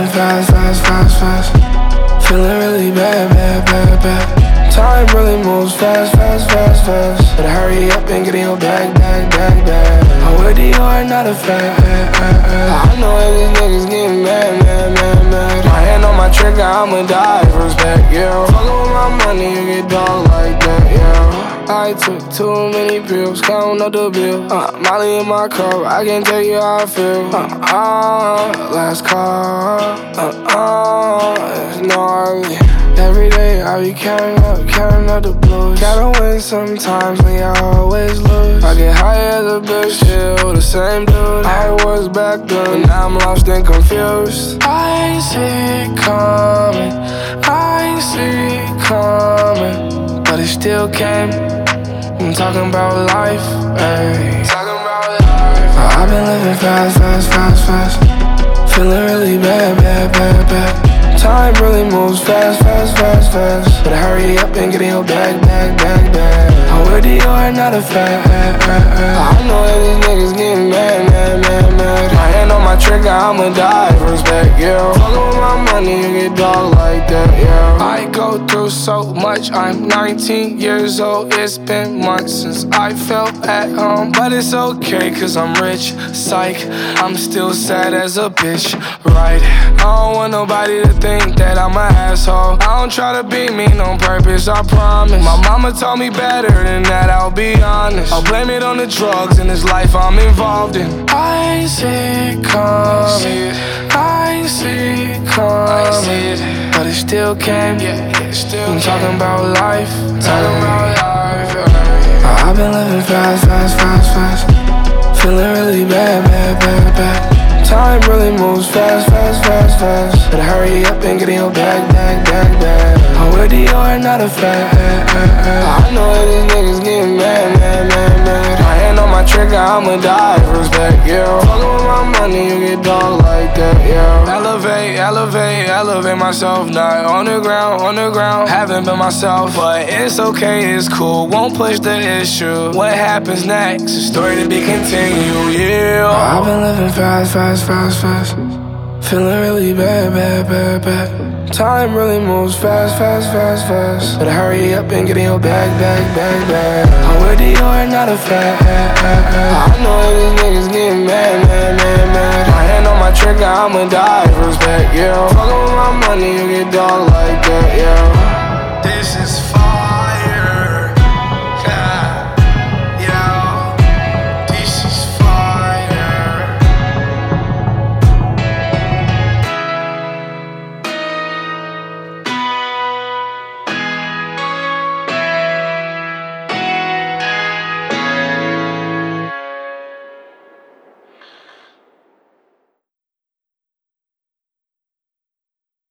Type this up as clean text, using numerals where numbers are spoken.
fast, fast, fast, fast. Feeling really bad, bad, bad, bad. Time really moves fast, fast, fast, fast. Better hurry up and get in your bag, bag, bag, bag. I'm with Dior, not a fan. I know that these niggas getting mad, mad, mad, mad. My hand on my trigger, I'ma die for respect, yeah. Fuckin' with my money, you get dog like that, yeah. I took too many pills, counting up the bill. Molly in my cup, I can't tell you how I feel. Last call, it's gnarly. Every day I be counting up the blues. Gotta win sometimes when you always lose. I get high as a bitch, still the same dude I was back then, but now I'm lost and confused. I ain't see it coming, I ain't see it coming, but it still came. I'm talking about life, ayy. I've been living fast, fast, fast, fast. Feeling really bad, bad, bad, bad. Time really moves fast, fast, fast, fast. Better hurry up and get in your bag, bag, bag, bag. I'm with Dior, not a fan. I know that these niggas getting mad, mad, mad, mad. My hand on my trigger, I'ma die for respect, yeah. Fuckin' with my money, you get dog like that, yeah. I go through so much, I'm 19 years old. It's been months since I felt at home, but it's okay, cause I'm rich, psych. I'm still sad as a bitch, right? I don't want nobody to think that I'm an asshole. I don't try to be mean on purpose, I promise. My mama told me better than that, I'll be honest. I'll blame it on the drugs in this life I'm involved in. I ain't see it coming, I ain't see it coming, but it still came. I'm talking about life, I've been living fast, fast, fast, fast. Feeling really bad, bad, bad, bad. Time really moves fast, fast, fast, fast. Better hurry up and get in your bag, bag, bag, bag. I'm with Dior, not a fan. I know that these niggas getting mad, mad, mad, mad. My hand on my trigger, I'ma die for respect, yeah. Fuckin' with my money, you get dog like that, yeah. Elevate, elevate, elevate myself. Not on the ground, haven't been myself, but it's okay, it's cool. Won't push the issue. What happens next? A story to be continued, yeah. I've been living fast, fast, fast, fast. Feeling really bad, bad, bad, bad. Time really moves fast, fast, fast, fast. Better hurry up and get in your bag, bag, bag, bag. I'm with Dior, not a fan. I know that these niggas getting mad, mad, mad, mad. My hand on my trigger, I'ma die for respect, yeah. Fuckin' with my money, you get dog like that, yeah. This is